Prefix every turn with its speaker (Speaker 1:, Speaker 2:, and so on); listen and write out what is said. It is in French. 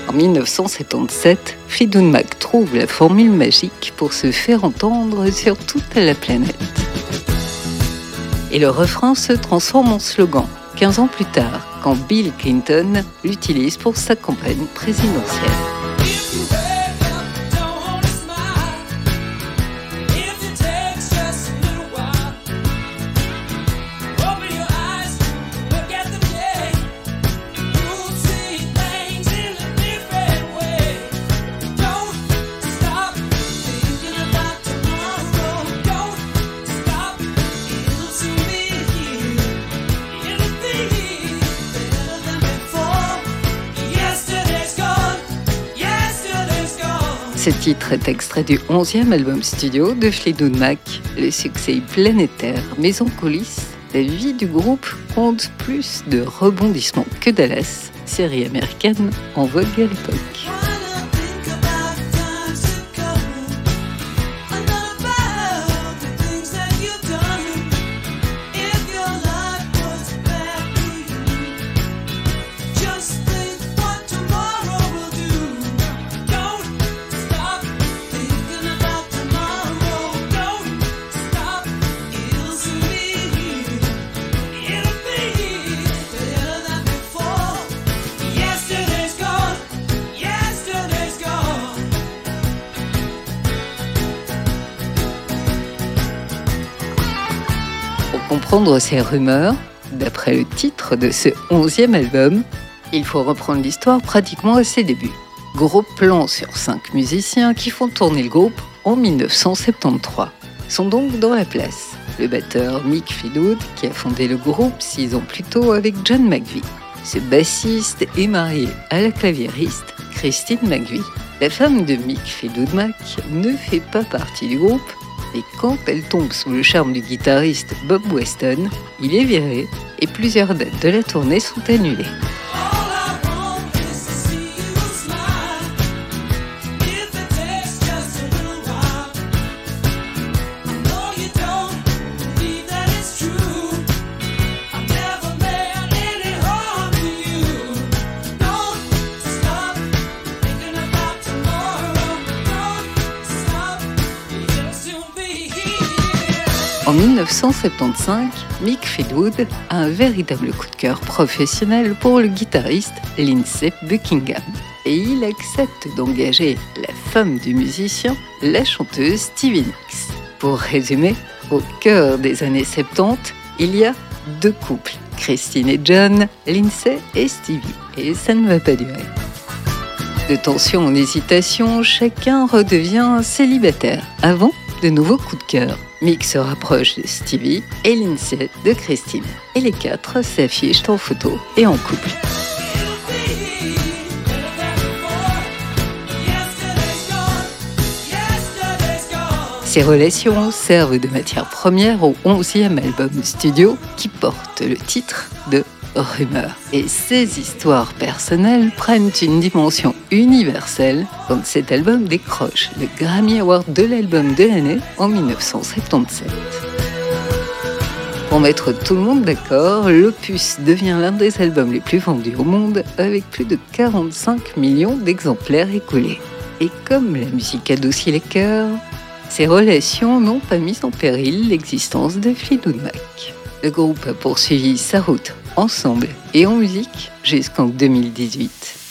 Speaker 1: En 1977, Fleetwood Mac trouve la formule magique pour se faire entendre sur toute la planète. Et le refrain se transforme en slogan 15 ans plus tard, quand Bill Clinton l'utilise pour sa campagne présidentielle. Ce titre est extrait du 11e album studio de Fleetwood Mac. Le succès est planétaire, mais en coulisses, la vie du groupe compte plus de rebondissements que Dallas, série américaine en vogue à l'époque. Pour comprendre ces rumeurs, d'après le titre de ce 11e album, il faut reprendre l'histoire pratiquement à ses débuts. Gros plan sur 5 musiciens qui font tourner le groupe en 1973. Sont donc dans la place le batteur Mick Fleetwood, qui a fondé le groupe 6 ans plus tôt avec John McVie. Ce bassiste est marié à la claviériste Christine McVie. La femme de Mick Fleetwood Mac ne fait pas partie du groupe, et quand elle tombe sous le charme du guitariste Bob Weston, il est viré et plusieurs dates de la tournée sont annulées. En 1975, Mick Fleetwood a un véritable coup de cœur professionnel pour le guitariste Lindsey Buckingham et il accepte d'engager la femme du musicien, la chanteuse Stevie Nicks. Pour résumer, au cœur des années 70, il y a 2 couples, Christine et John, Lindsey et Stevie, et ça ne va pas durer. De tension en hésitation, chacun redevient célibataire avant de nouveaux coups de cœur. Mick se rapproche de Stevie et Lindsey de Christine. Et les 4 s'affichent en photo et en couple. Ces relations servent de matière première au 11e album studio qui porte le titre de Rumeurs. Et ces histoires personnelles prennent une dimension universelle quand cet album décroche le Grammy Award de l'album de l'année en 1977. Pour mettre tout le monde d'accord, l'opus devient l'un des albums les plus vendus au monde avec plus de 45 millions d'exemplaires écoulés. Et comme la musique adoucit les cœurs, ces relations n'ont pas mis en péril l'existence de Fleetwood Mac. Le groupe a poursuivi sa route ensemble et en musique jusqu'en 2018.